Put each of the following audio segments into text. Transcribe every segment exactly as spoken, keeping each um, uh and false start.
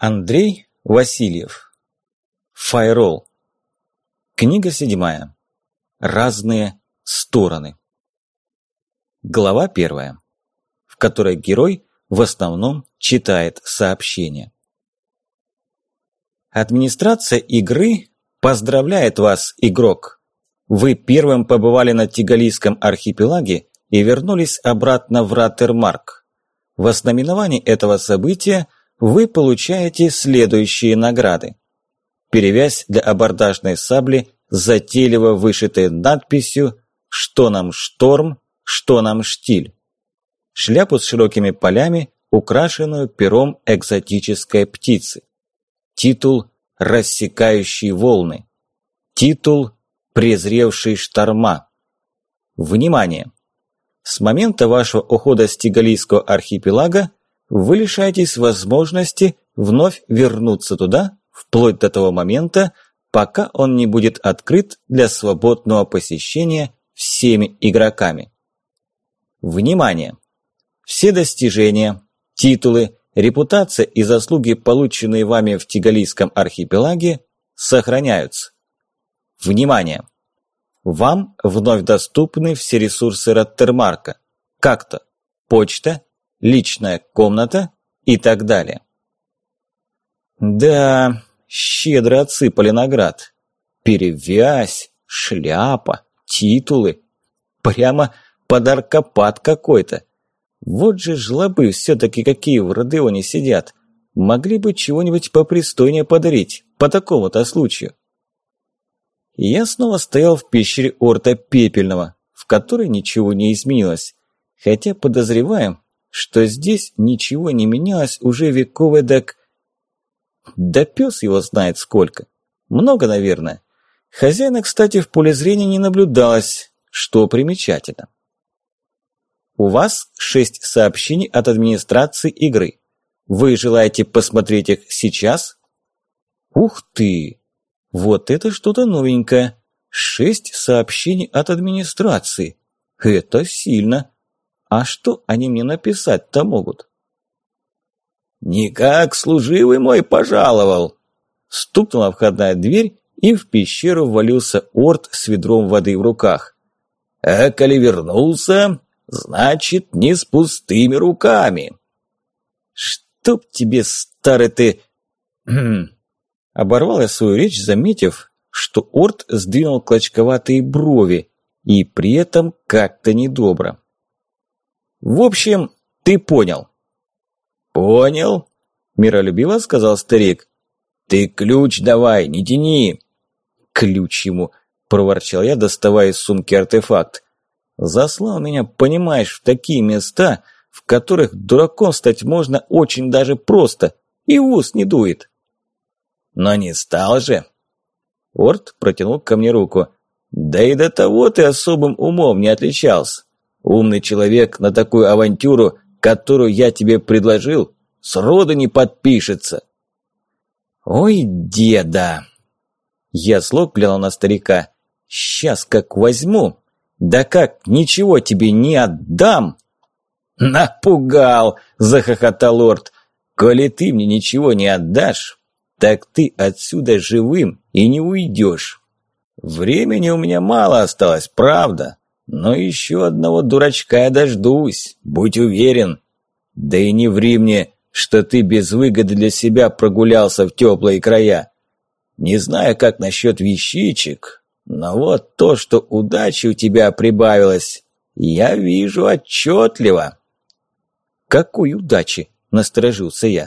Андрей Васильев. Файрол. Книга седьмая. Разные стороны. Глава первая, в которой герой в основном читает сообщения. Администрация игры поздравляет вас, игрок. Вы первым побывали на Тигалийском архипелаге и вернулись обратно в Раттермарк. В ознаменовании этого события вы получаете следующие награды. Перевязь для абордажной сабли, затейливо вышитой надписью «Что нам шторм, что нам штиль». Шляпу с широкими полями, украшенную пером экзотической птицы. Титул «Рассекающий волны». Титул «Презревший шторма». Внимание! С момента вашего ухода с Тигалийского архипелага вы лишаетесь возможности вновь вернуться туда, вплоть до того момента, пока он не будет открыт для свободного посещения всеми игроками. Внимание! Все достижения, титулы, репутация и заслуги, полученные вами в Тигалийском архипелаге, сохраняются. Внимание! Вам вновь доступны все ресурсы Раттермарка, как-то почта, личная комната и так далее. Да, щедро отсыпали наград. Перевязь, шляпа, титулы. Прямо подаркопад какой-то. Вот же жлобы все-таки какие в Родеоне сидят. Могли бы чего-нибудь попристойнее подарить по такому-то случаю. Я снова стоял в пещере Орта Пепельного, в которой ничего не изменилось. Хотя подозреваем, что здесь ничего не менялось уже веков эдак... Да пес его знает сколько. Много, наверное. Хозяина, кстати, в поле зрения не наблюдалось, что примечательно. У вас шесть сообщений от администрации игры. Вы желаете посмотреть их сейчас? Ух ты! Вот это что-то новенькое. Шесть сообщений от администрации. Это сильно. А что они мне написать-то могут? «Никак служивый мой пожаловал!» Стукнула входная дверь, и в пещеру ввалился Орт с ведром воды в руках. «А коли вернулся, значит, не с пустыми руками!» «Чтоб тебе, старый ты...» Оборвал я свою речь, заметив, что Орт сдвинул клочковатые брови, и при этом как-то недобро. «В общем, ты понял». «Понял», – миролюбиво сказал старик. «Ты ключ давай, не тяни». «Ключ ему», – проворчал я, доставая из сумки артефакт. «Заслал меня, понимаешь, в такие места, в которых дураком стать можно очень даже просто, и в ус не дует». «Но не стал же». Орт протянул ко мне руку. «Да и до того ты особым умом не отличался. Умный человек на такую авантюру, которую я тебе предложил, сроду не подпишется». «Ой, деда!» Я зло глянул на старика. «Сейчас как возьму, да как ничего тебе не отдам!» «Напугал!» – захохотал Орт. «Коли ты мне ничего не отдашь, так ты отсюда живым и не уйдешь. Времени у меня мало осталось, правда, но еще одного дурачка я дождусь, будь уверен. Да и не ври мне, что ты без выгоды для себя прогулялся в теплые края. Не знаю, как насчет вещичек, но вот то, что удачи у тебя прибавилось, я вижу отчетливо». «Какой удачи?» – насторожился я.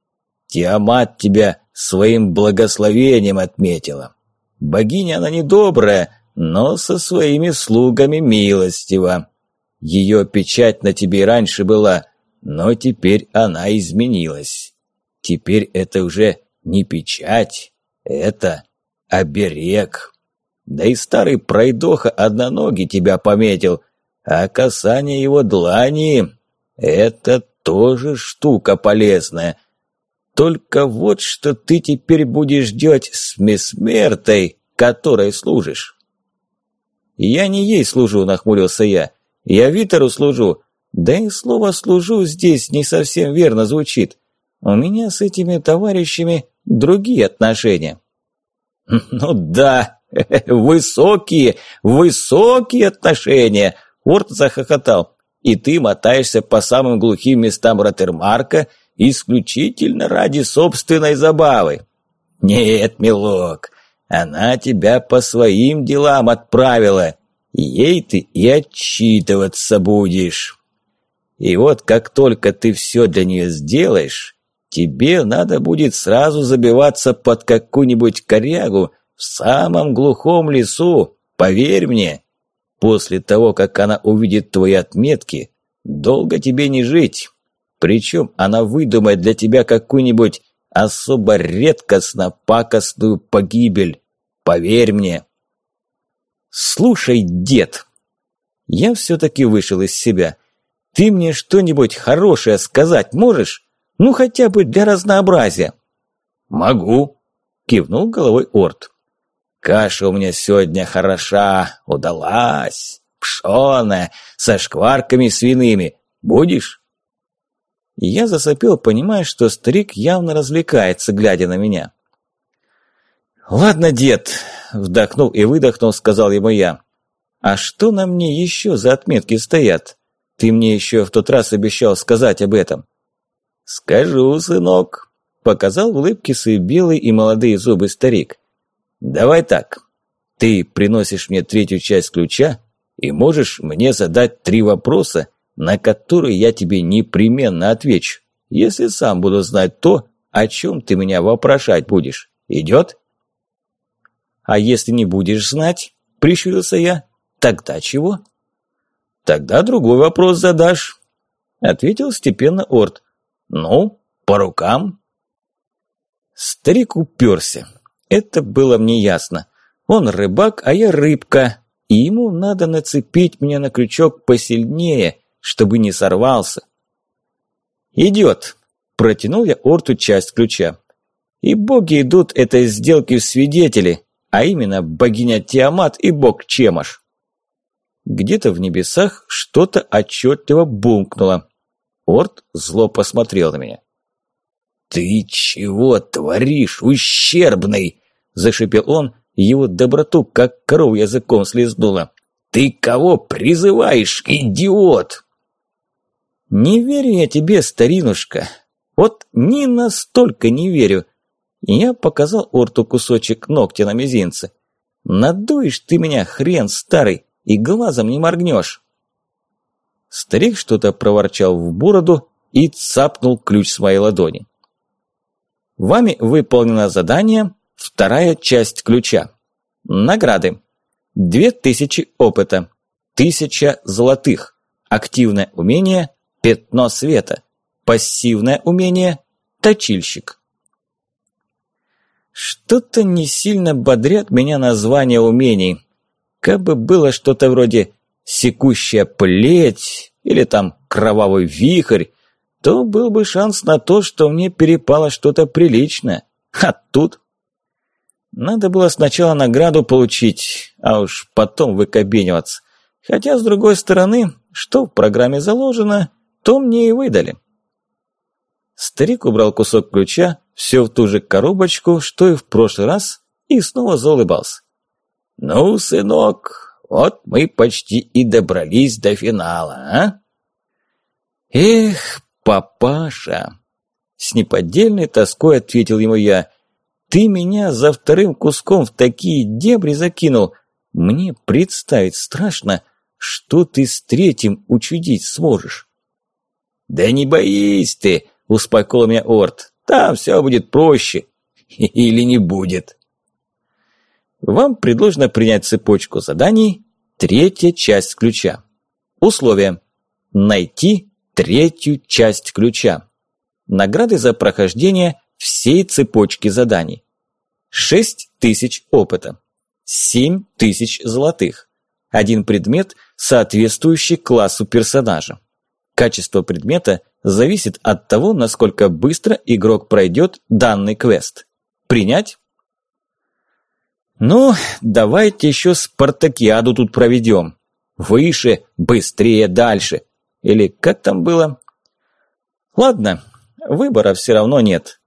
«Тиамат тебя своим благословением отметила. Богиня она недобрая, но со своими слугами милостива. Ее печать на тебе и раньше была, но теперь она изменилась. Теперь это уже не печать, это оберег. Да и старый пройдоха одноногий тебя пометил, а касание его длани – это тоже штука полезная. Только вот что ты теперь будешь делать с Месмертой, которой служишь». «Я не ей служу», – нахмурился я. «Я Витеру служу. Да и слово «служу» здесь не совсем верно звучит. У меня с этими товарищами другие отношения». «Ну да, высокие, высокие отношения!» Орт захохотал. «И ты мотаешься по самым глухим местам Роттермарка исключительно ради собственной забавы». «Нет, милок, она тебя по своим делам отправила. Ей ты и отчитываться будешь. И вот как только ты все для нее сделаешь, тебе надо будет сразу забиваться под какую-нибудь корягу в самом глухом лесу, поверь мне. После того, как она увидит твои отметки, долго тебе не жить. Причем она выдумает для тебя какую-нибудь особо редкостно-пакостную погибель. Поверь мне». «Слушай, дед, я все-таки вышел из себя. Ты мне что-нибудь хорошее сказать можешь? Ну, хотя бы для разнообразия». «Могу», – кивнул головой Орт. «Каша у меня сегодня хороша, удалась, пшеная, со шкварками свиными. Будешь?» Я засопел, понимая, что старик явно развлекается, глядя на меня. «Ладно, дед», – вдохнул и выдохнул, сказал ему я. «А что на мне еще за отметки стоят? Ты мне еще в тот раз обещал сказать об этом». «Скажу, сынок», – показал в улыбке свои белые и молодые зубы старик. «Давай так, ты приносишь мне третью часть ключа и можешь мне задать три вопроса, на которые я тебе непременно отвечу, если сам буду знать то, о чем ты меня вопрошать будешь. Идет?» «А если не будешь знать?» – прищурился я. «Тогда чего?» «Тогда другой вопрос задашь», – ответил степенно Орт. «Ну, по рукам». Старик уперся. Это было мне ясно. Он рыбак, а я рыбка, и ему надо нацепить меня на крючок посильнее, чтобы не сорвался. «Идет», – протянул я Орту часть ключа. «И боги идут этой сделки в свидетели, а именно богиня Тиамат и бог Чемаш». Где-то в небесах что-то отчетливо бумкнуло. Орт зло посмотрел на меня. «Ты чего творишь, ущербный?» – зашипел он, его доброту как корову языком слезнуло. «Ты кого призываешь, идиот?» «Не верю я тебе, старинушка. Вот ни настолько не верю». Я показал Орту кусочек ногтя на мизинце. «Надуешь ты меня, хрен старый, и глазом не моргнешь». Старик что-то проворчал в бороду и цапнул ключ с моей ладони. «Вами выполнено задание, вторая часть ключа. Награды. Две тысячи опыта, тысяча золотых. Активное умение – пятно света. Пассивное умение – точильщик». Что-то не сильно бодрят меня названия умений. Как бы было что-то вроде «секущая плеть» или там «кровавый вихрь», то был бы шанс на то, что мне перепало что-то приличное. А тут... Надо было сначала награду получить, а уж потом выкобениваться. Хотя, с другой стороны, что в программе заложено, то мне и выдали. Старик убрал кусок ключа, все в ту же коробочку, что и в прошлый раз, и снова заулыбался. «Ну, сынок, вот мы почти и добрались до финала, а?» «Эх, папаша!» С неподдельной тоской ответил ему я. «Ты меня за вторым куском в такие дебри закинул. Мне представить страшно, что ты с третьим учудить сможешь». «Да не боись ты!» – успокоил меня Орт. «Там все будет проще. Или не будет». Вам предложено принять цепочку заданий «Третья часть ключа». Условия. Найти третью часть ключа. Награды за прохождение всей цепочки заданий. шесть тысяч опыта. семь тысяч золотых. Один предмет, соответствующий классу персонажа. Качество предмета зависит от того, насколько быстро игрок пройдет данный квест. Принять? Ну, давайте еще спартакиаду тут проведем. Выше, быстрее, дальше. Или как там было? Ладно, Выбора все равно нет.